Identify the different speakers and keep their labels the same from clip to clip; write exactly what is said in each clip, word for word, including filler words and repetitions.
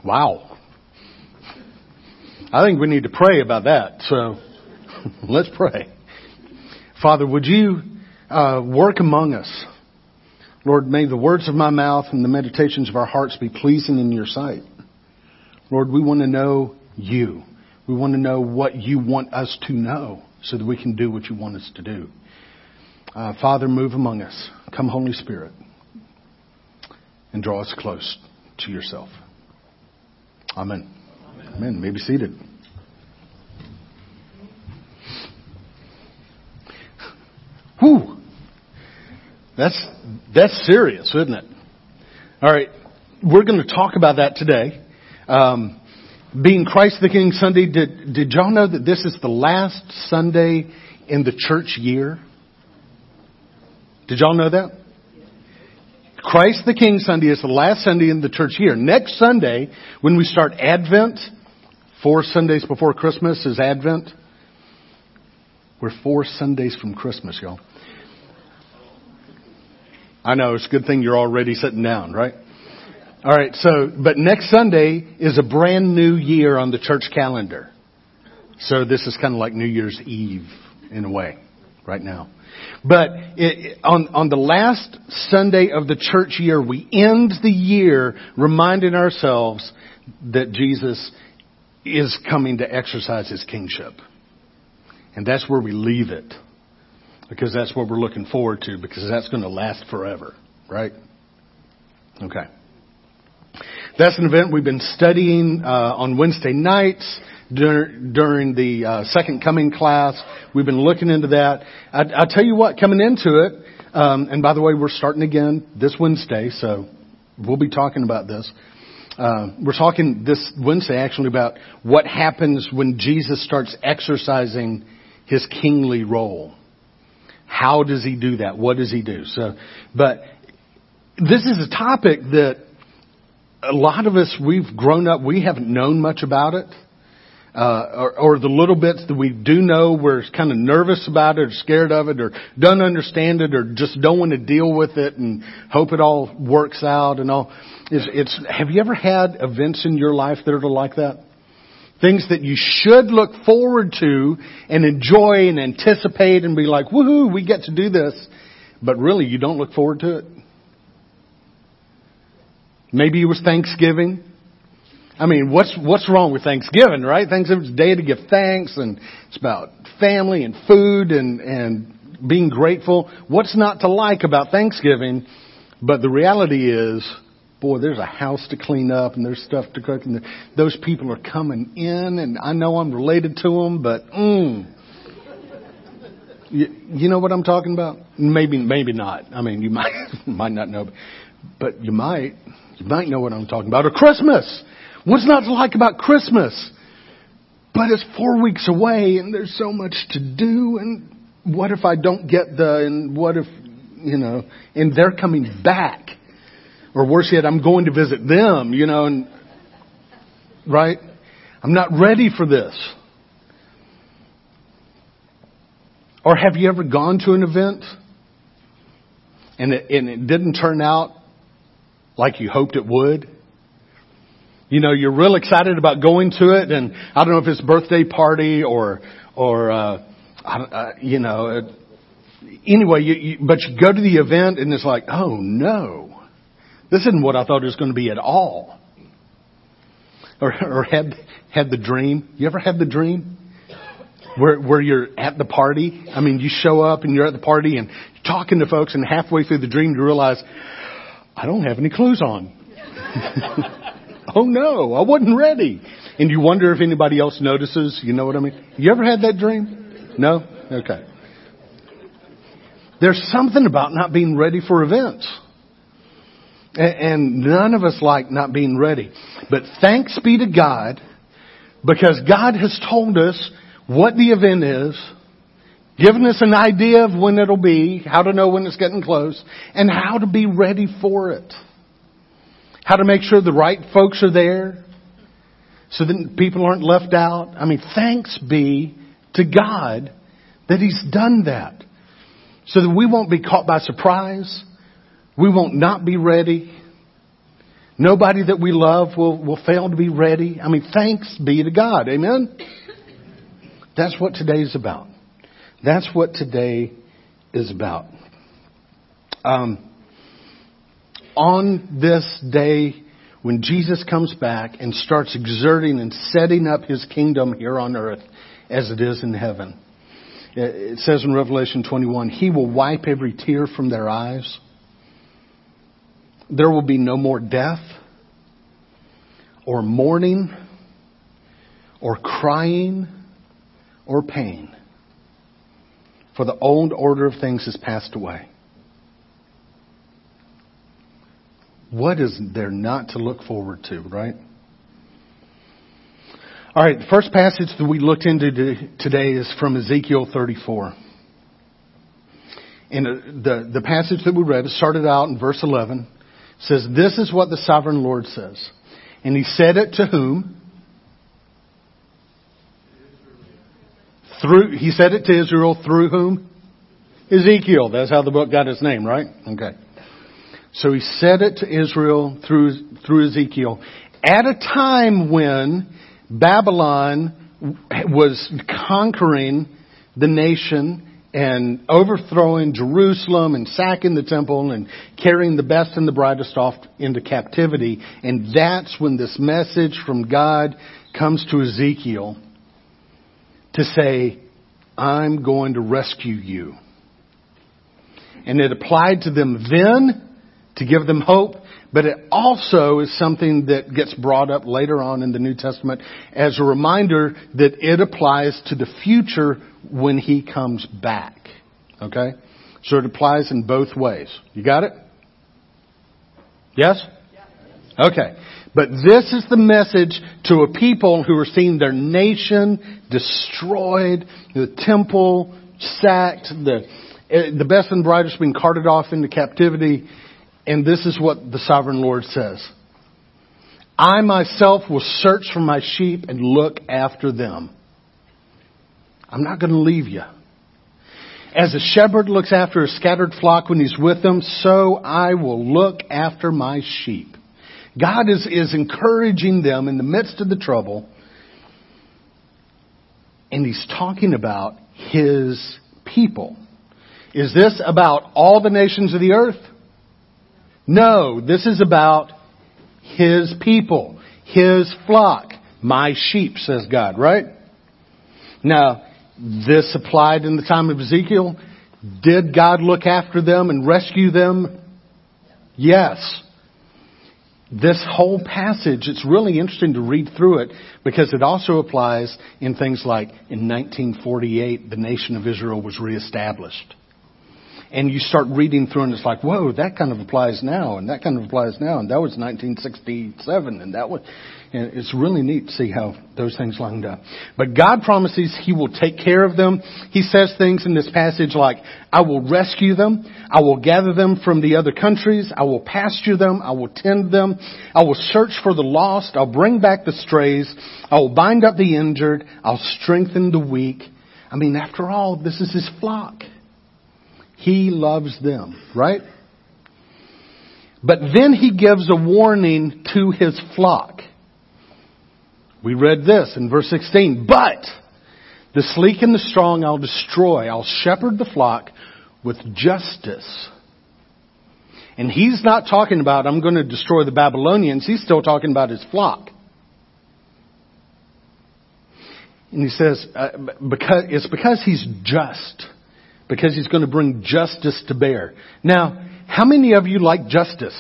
Speaker 1: Wow. I think we need to pray about that. So let's pray. Father, would you uh, work among us? Lord, may the words of my mouth and the meditations of our hearts be pleasing in your sight. Lord, we want to know you. We want to know what you want us to know so that we can do what you want us to do. Uh, Father, move among us. Come, Holy Spirit, and draw us close to yourself. Amen. Amen. Amen. May be seated. Whew. That's, that's serious, isn't it? All right. We're going to talk about that today. Um, being Christ the King Sunday, did, did y'all know that this is the last Sunday in the church year? Did y'all know that? Christ the King Sunday is the last Sunday in the church year. Next Sunday, when we start Advent, four Sundays before Christmas is Advent. We're four Sundays from Christmas, y'all. I know, it's a good thing you're already sitting down, right? All right, so, but next Sunday is a brand new year on the church calendar. So this is kind of like New Year's Eve in a way right now. But it, on, on the last Sunday of the church year, we end the year reminding ourselves that Jesus is coming to exercise his kingship. And that's where we leave it. Because that's what we're looking forward to, because that's going to last forever, right? Okay. That's an event we've been studying uh, on Wednesday nights dur- during the uh, Second Coming class. We've been looking into that. I, I'll tell you what, coming into it, um, and by the way, we're starting again this Wednesday, so we'll be talking about this. Uh, we're talking this Wednesday actually about what happens when Jesus starts exercising his kingly role. How does he do that? What does he do? So, but this is a topic that a lot of us, we've grown up, we haven't known much about it. Uh, or, or the little bits that we do know, we're kind of nervous about it or scared of it or don't understand it or just don't want to deal with it and hope it all works out and all. It's, it's, have you ever had events in your life that are like that? Things that you should look forward to and enjoy and anticipate and be like, woohoo, we get to do this. But really, you don't look forward to it. Maybe it was Thanksgiving. I mean, what's what's wrong with Thanksgiving, right? Thanksgiving's a day to give thanks, and it's about family and food and, and being grateful. What's not to like about Thanksgiving? But the reality is, boy, there's a house to clean up and there's stuff to cook and those people are coming in and I know I'm related to them, but mm, you, you know what I'm talking about? Maybe, maybe not. I mean, you might, might not know, but you might, you might know what I'm talking about. Or Christmas. What's not to like about Christmas? But it's four weeks away and there's so much to do. And what if I don't get the, and what if, you know, and they're coming back. Or worse yet, I'm going to visit them, you know, and, right? I'm not ready for this. Or have you ever gone to an event and it, and it didn't turn out like you hoped it would? You know, you're real excited about going to it, and I don't know if it's a birthday party or, or, uh, uh you know, uh, anyway, you, you, but you go to the event and it's like, oh no. This isn't what I thought it was going to be at all. Or, or had had the dream. You ever had the dream where where you're at the party? I mean, you show up and you're at the party and you're talking to folks, and halfway through the dream you realize, I don't have any clothes on. Oh no, I wasn't ready. And you wonder if anybody else notices. You know what I mean? You ever had that dream? No? Okay. There's something about not being ready for events. And none of us like not being ready. But thanks be to God, because God has told us what the event is, given us an idea of when it'll be, how to know when it's getting close, and how to be ready for it. How to make sure the right folks are there so that people aren't left out. I mean, thanks be to God that He's done that. So that we won't be caught by surprise. We won't not be ready. Nobody that we love will, will fail to be ready. I mean, thanks be to God. Amen? That's what today is about. That's what today is about. Um, on this day, when Jesus comes back and starts exerting and setting up His kingdom here on earth as it is in heaven, it says in Revelation twenty-one, He will wipe every tear from their eyes. There will be no more death or mourning or crying or pain, for the old order of things has passed away. What is there not to look forward to, right? All right, the first passage that we looked into today is from Ezekiel thirty-four. And the, the passage that we read started out in verse eleven. It says, "This is what the sovereign Lord says. And He said it to whom? Through, He said it to Israel through whom? Ezekiel. That's how the book got its name, right? Okay. So He said it to Israel through, through Ezekiel at a time when Babylon was conquering the nation and overthrowing Jerusalem and sacking the temple and carrying the best and the brightest off into captivity. And that's when this message from God comes to Ezekiel to say, I'm going to rescue you. And it applied to them then to give them hope, but it also is something that gets brought up later on in the New Testament as a reminder that it applies to the future when He comes back. Okay? So it applies in both ways. You got it? Yes? Okay. But this is the message to a people who are seeing their nation destroyed, the temple sacked, the, the best and brightest being carted off into captivity. And this is what the sovereign Lord says. I myself will search for my sheep and look after them. I'm not going to leave you. As a shepherd looks after a scattered flock when he's with them, so I will look after my sheep. God is, is encouraging them in the midst of the trouble. And He's talking about His people. Is this about all the nations of the earth? No, this is about His people, His flock, my sheep, says God, right? Now, this applied in the time of Ezekiel. Did God look after them and rescue them? Yes. This whole passage, it's really interesting to read through it because it also applies in things like in nineteen forty-eight, the nation of Israel was reestablished. And you start reading through and it's like, whoa, that kind of applies now. And that kind of applies now. And that was nineteen sixty-seven. And that was, and it's really neat to see how those things lined up. But God promises He will take care of them. He says things in this passage like, I will rescue them. I will gather them from the other countries. I will pasture them. I will tend them. I will search for the lost. I'll bring back the strays. I will bind up the injured. I'll strengthen the weak. I mean, after all, this is His flock. He loves them, right? But then He gives a warning to His flock. We read this in verse sixteen. But the sleek and the strong I'll destroy. I'll shepherd the flock with justice. And He's not talking about, I'm going to destroy the Babylonians. He's still talking about His flock. And He says, uh, because it's because He's just. Because He's going to bring justice to bear. Now, how many of you like justice?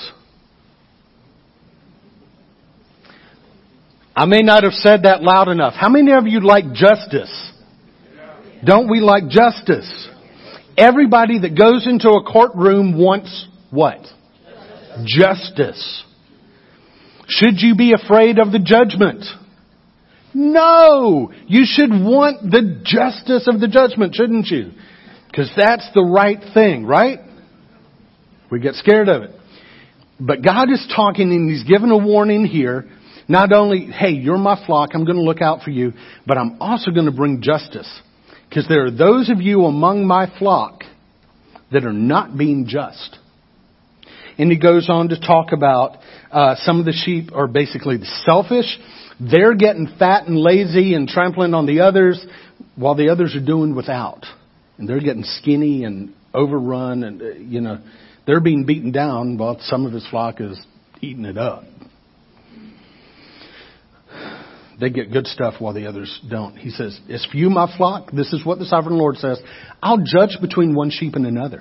Speaker 1: I may not have said that loud enough. How many of you like justice? Don't we like justice? Everybody that goes into a courtroom wants what? Justice. Should you be afraid of the judgment? No! You should want the justice of the judgment, shouldn't you? Because that's the right thing, right? We get scared of it. But God is talking and He's given a warning here. Not only, hey, you're my flock, I'm going to look out for you, but I'm also going to bring justice. Because there are those of you among my flock that are not being just. And he goes on to talk about uh, some of the sheep are basically selfish. They're getting fat and lazy and trampling on the others while the others are doing without. And they're getting skinny and overrun and, uh, you know, they're being beaten down while some of his flock is eating it up. They get good stuff while the others don't. He says, as for you, my flock, this is what the sovereign Lord says, I'll judge between one sheep and another.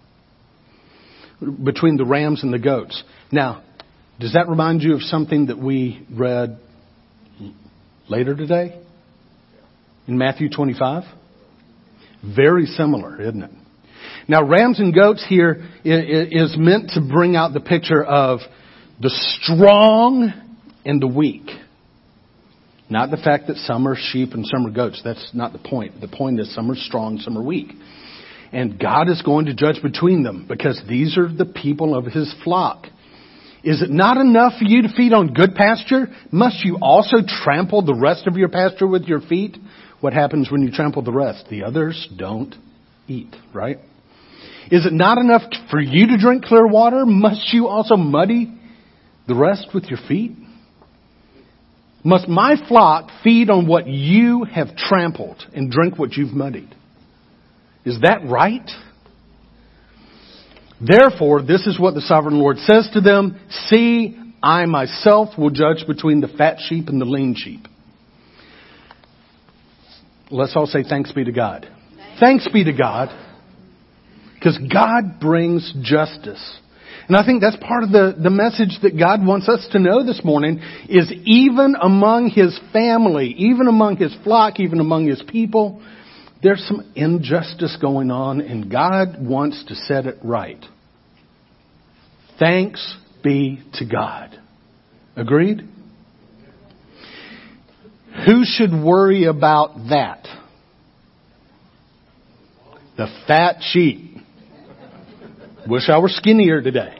Speaker 1: Between the rams and the goats. Now, does that remind you of something that we read later today? In Matthew twenty-five? Very similar, isn't it? Now, rams and goats here is meant to bring out the picture of the strong and the weak. Not the fact that some are sheep and some are goats. That's not the point. The point is some are strong, some are weak. And God is going to judge between them because these are the people of His flock. Is it not enough for you to feed on good pasture? Must you also trample the rest of your pasture with your feet? What happens when you trample the rest? The others don't eat, right? Is it not enough for you to drink clear water? Must you also muddy the rest with your feet? Must my flock feed on what you have trampled and drink what you've muddied? Is that right? Therefore, this is what the sovereign Lord says to them. See, I myself will judge between the fat sheep and the lean sheep. Let's all say thanks be to God. Thanks be to God. Because God brings justice. And I think that's part of the, the message that God wants us to know this morning is even among His family, even among His flock, even among His people, there's some injustice going on and God wants to set it right. Thanks be to God. Agreed? Who should worry about that? The fat sheep. Wish I were skinnier today.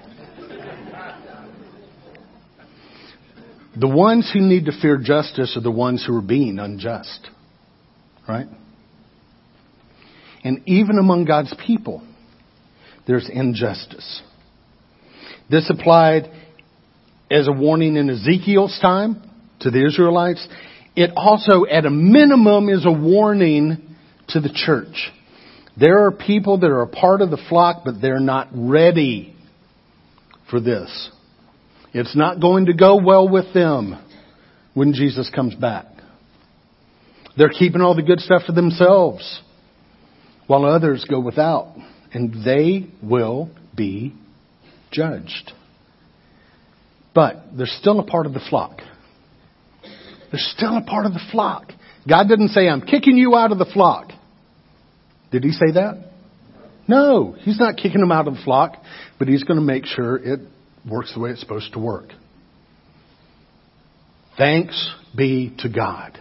Speaker 1: The ones who need to fear justice are the ones who are being unjust. Right? And even among God's people, there's injustice. This applied as a warning in Ezekiel's time to the Israelites. It also, at a minimum, is a warning to the church. There are people that are a part of the flock, but they're not ready for this. It's not going to go well with them when Jesus comes back. They're keeping all the good stuff for themselves while others go without. And they will be judged. But they're still a part of the flock. They're still a part of the flock. God didn't say, I'm kicking you out of the flock. Did He say that? No, He's not kicking them out of the flock, but He's going to make sure it works the way it's supposed to work. Thanks be to God.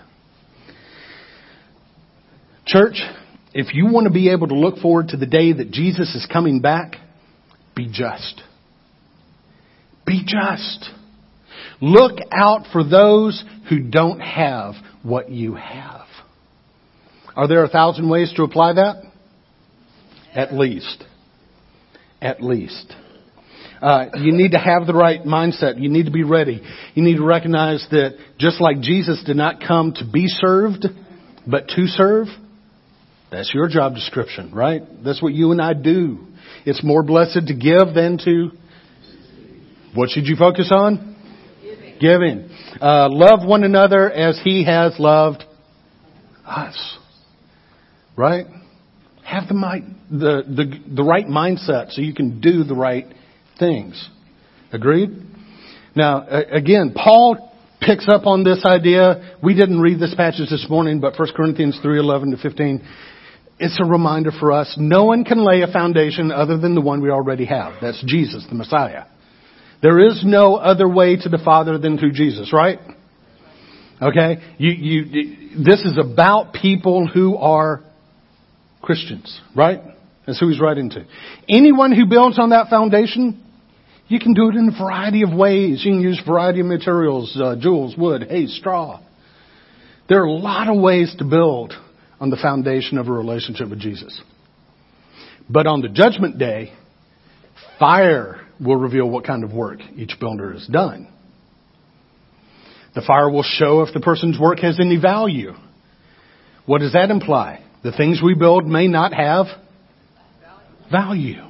Speaker 1: Church, if you want to be able to look forward to the day that Jesus is coming back, be just. Be just. Look out for those who don't have what you have. Are there a thousand ways to apply that? At least. At least. Uh, you need to have the right mindset. You need to be ready. You need to recognize that just like Jesus did not come to be served, but to serve, that's your job description, right? That's what you and I do. It's more blessed to give than to... What should you focus on? Giving. Giving. Uh, love one another as He has loved us. Right? Have the, the, the, the right mindset so you can do the right things. Agreed? Now, again, Paul picks up on this idea. We didn't read this passage this morning, but First Corinthians three eleven to fifteen. It's a reminder for us. No one can lay a foundation other than the one we already have. That's Jesus, the Messiah. There is no other way to the Father than through Jesus, right? Okay? You, you, this is about people who are Christians, right? That's who he's writing to. Anyone who builds on that foundation, you can do it in a variety of ways. You can use a variety of materials, uh, jewels, wood, hay, straw. There are a lot of ways to build on the foundation of a relationship with Jesus. But on the judgment day, fire will reveal what kind of work each builder has done. The fire will show if the person's work has any value. What does that imply? The things we build may not have value.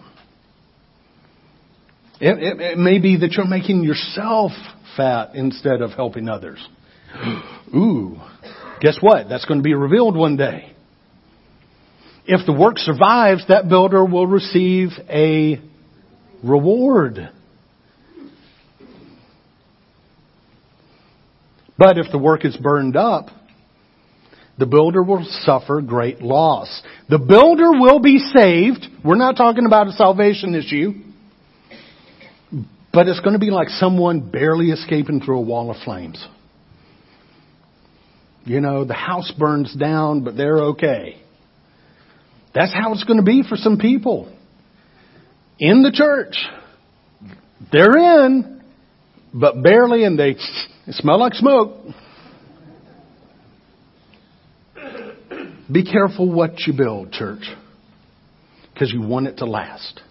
Speaker 1: It, it, it may be that you're making yourself fat instead of helping others. Ooh, guess what? That's going to be revealed one day. If the work survives, that builder will receive a reward. But if the work is burned up, the builder will suffer great loss. The builder will be saved. We're not talking about a salvation issue. But it's going to be like someone barely escaping through a wall of flames. You know, the house burns down, but they're okay. That's how it's going to be for some people. In the church. They're in, but barely, and they, they smell like smoke. Be careful what you build, church, because you want it to last.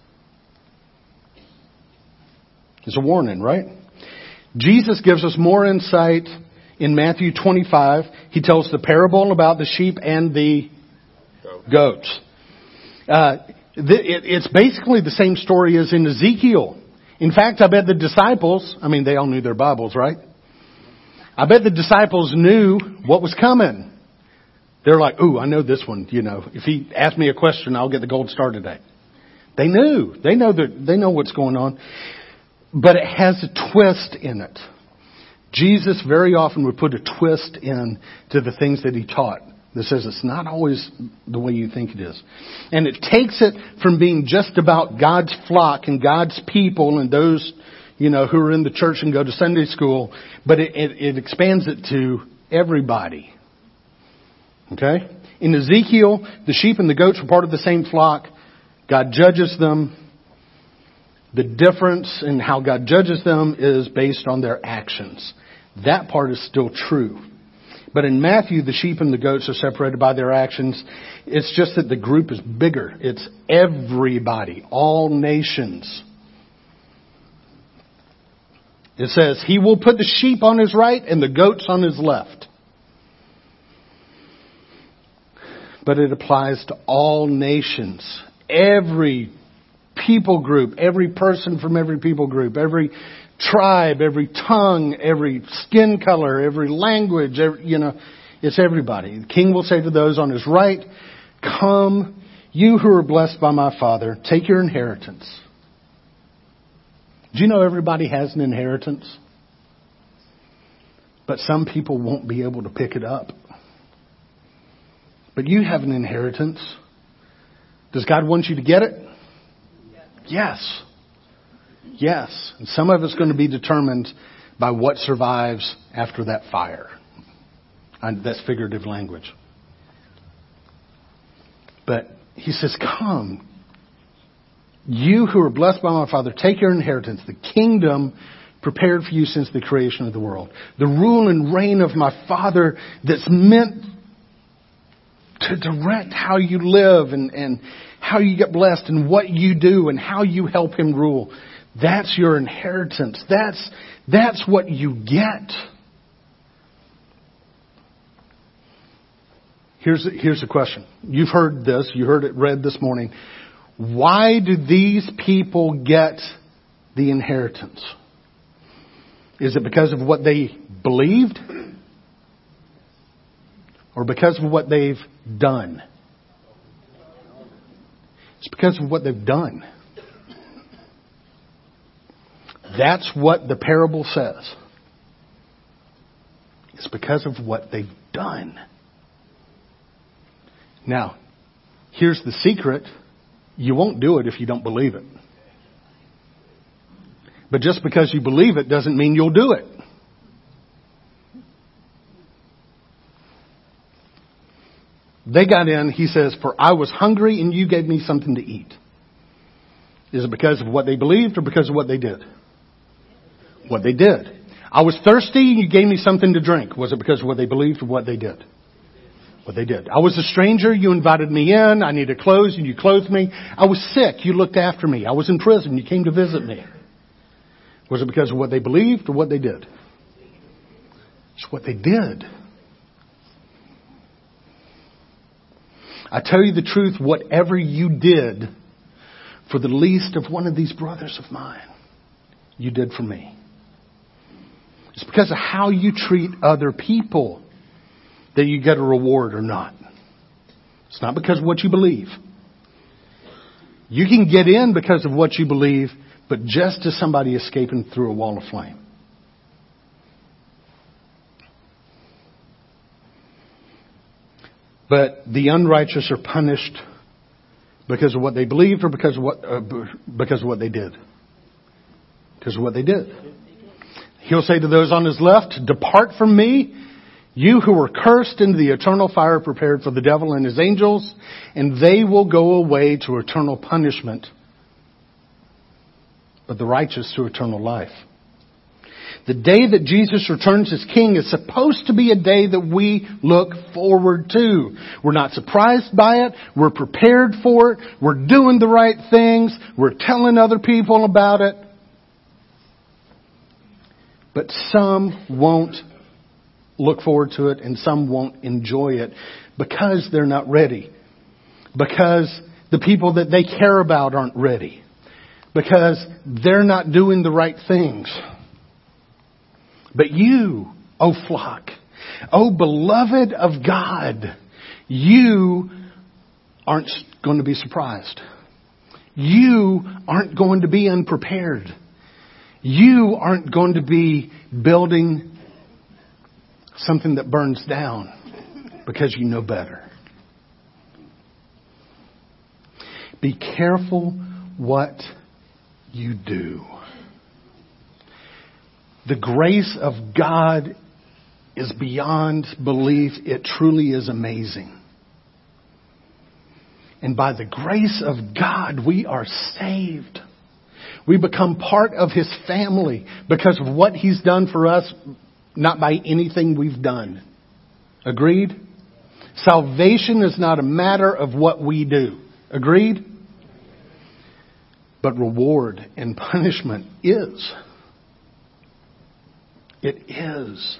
Speaker 1: It's a warning, right? Jesus gives us more insight in Matthew twenty-five. He tells the parable about the sheep and the goats. Uh, th- it, it's basically the same story as in Ezekiel. In fact, I bet the disciples, I mean, they all knew their Bibles, right? I bet the disciples knew what was coming. They're like, ooh, I know this one. You know, if he asks me a question, I'll get the gold star today. They knew. They know that. They know what's going on. But it has a twist in it. Jesus very often would put a twist in to the things that he taught that says it's not always the way you think it is. And it takes it from being just about God's flock and God's people and those, you know, who are in the church and go to Sunday school, but it, it, it expands it to everybody. Okay? In Ezekiel, the sheep and the goats were part of the same flock. God judges them. The difference in how God judges them is based on their actions. That part is still true. But in Matthew, the sheep and the goats are separated by their actions. It's just that the group is bigger. It's everybody, all nations. It says, he will put the sheep on his right and the goats on his left. But it applies to all nations. Every people group, every person from every people group, every tribe, every tongue, every skin color, every language, every, you know, it's everybody. The king will say to those on his right, come, you who are blessed by my Father, take your inheritance. Do you know everybody has an inheritance? But some people won't be able to pick it up. But you have an inheritance. Does God want you to get it? Yes. Yes. And some of it's going to be determined by what survives after that fire. And that's figurative language. But he says, come, you who are blessed by my Father, take your inheritance, the kingdom prepared for you since the creation of the world. The rule and reign of my Father that's meant to direct how you live and, and how you get blessed and what you do and how you help him rule. That's your inheritance. That's, that's what you get. Here's, here's the question. You've heard this. You heard it read this morning. Why do these people get the inheritance? Is it because of what they believed? Or because of what they've done? It's because of what they've done. That's what the parable says. It's because of what they've done. Now, here's the secret. You won't do it if you don't believe it. But just because you believe it doesn't mean you'll do it. They got in, he says, for I was hungry and you gave me something to eat. Is it because of what they believed or because of what they did? What they did. I was thirsty and you gave me something to drink. Was it because of what they believed or what they did? What they did. I was a stranger, you invited me in. I needed clothes and you clothed me. I was sick, you looked after me. I was in prison, you came to visit me. Was it because of what they believed or what they did? It's what they did. I tell you the truth, whatever you did for the least of one of these brothers of mine, you did for me. It's because of how you treat other people that you get a reward or not. It's not because of what you believe. You can get in because of what you believe, but just as somebody escaping through a wall of flame. But the unrighteous are punished because of what they believed or because of what uh, because of what they did. Because of what they did. He'll say to those on his left, "Depart from me, you who are cursed, into the eternal fire prepared for the devil and his angels, and they will go away to eternal punishment, but the righteous to eternal life." The day that Jesus returns as King is supposed to be a day that we look forward to. We're not surprised by it. We're prepared for it. We're doing the right things. We're telling other people about it. But some won't look forward to it and some won't enjoy it because they're not ready. Because the people that they care about aren't ready. Because they're not doing the right things. But you, O flock, O beloved of God, you aren't going to be surprised. You aren't going to be unprepared. You aren't going to be building something that burns down because you know better. Be careful what you do. The grace of God is beyond belief. It truly is amazing. And by the grace of God, we are saved. We become part of His family because of what He's done for us, not by anything we've done. Agreed? Salvation is not a matter of what we do. Agreed? But reward and punishment is. It is.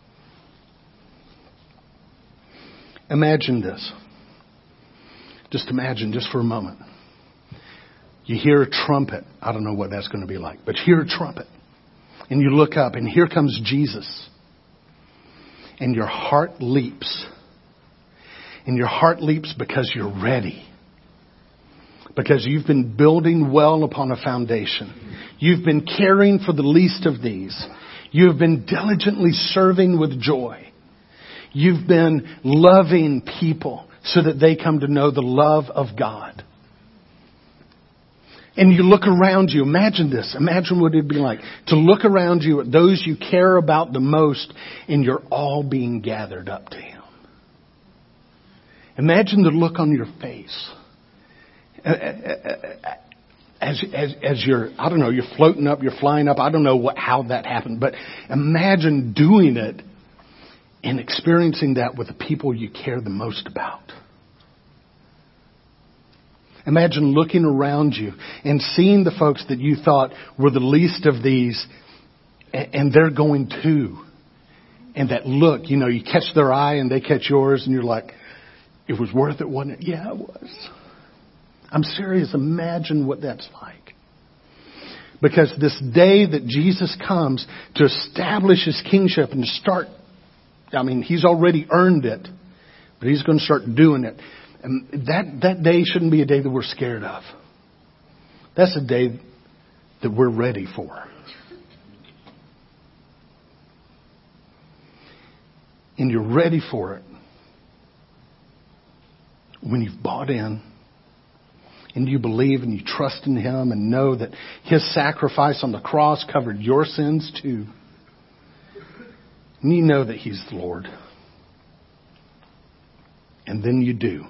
Speaker 1: Imagine this. Just imagine, just for a moment. You hear a trumpet. I don't know what that's going to be like, but you hear a trumpet. And you look up, and here comes Jesus. And your heart leaps. And your heart leaps because you're ready. Because you've been building well upon a foundation. You've been caring for the least of these. You have been diligently serving with joy. You've been loving people so that they come to know the love of God. And you look around you. Imagine this. Imagine what it'd be like to look around you at those you care about the most, and you're all being gathered up to Him. Imagine the look on your face. As, as, as you're, I don't know, you're floating up, you're flying up. I don't know what, how that happened, but imagine doing it and experiencing that with the people you care the most about. Imagine looking around you and seeing the folks that you thought were the least of these, and they're going too. And that look, you know, you catch their eye and they catch yours, and you're like, it was worth it, wasn't it? Yeah, it was. I'm serious. Imagine what that's like. Because this day that Jesus comes to establish His kingship and to start, I mean, He's already earned it, but He's going to start doing it. And that, that day shouldn't be a day that we're scared of. That's a day that we're ready for. And you're ready for it when you've bought in. And you believe and you trust in Him and know that His sacrifice on the cross covered your sins too. And you know that He's the Lord. And then you do.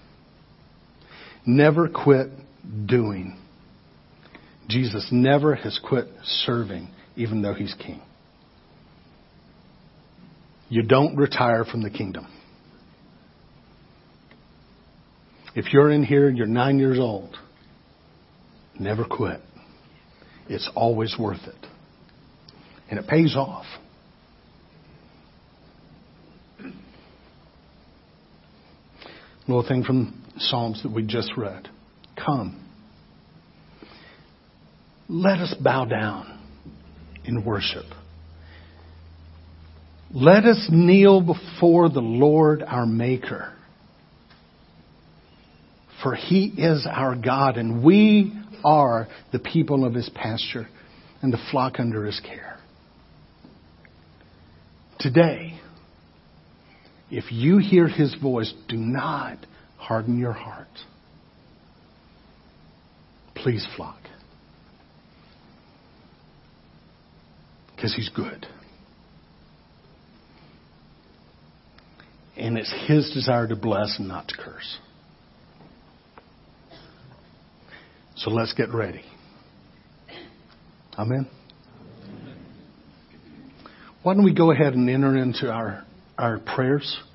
Speaker 1: Never quit doing. Jesus never has quit serving, even though He's King. You don't retire from the kingdom. If you're in here and you're nine years old, never quit. It's always worth it. And it pays off. Little thing from Psalms that we just read. Come. Let us bow down in worship. Let us kneel before the Lord our Maker. For He is our God, and we are the people of His pasture and the flock under His care. Today, if you hear His voice, do not harden your heart. Please, flock. Because He's good. And it's His desire to bless and not to curse. So let's get ready. Amen. Why don't we go ahead and enter into our, our prayers?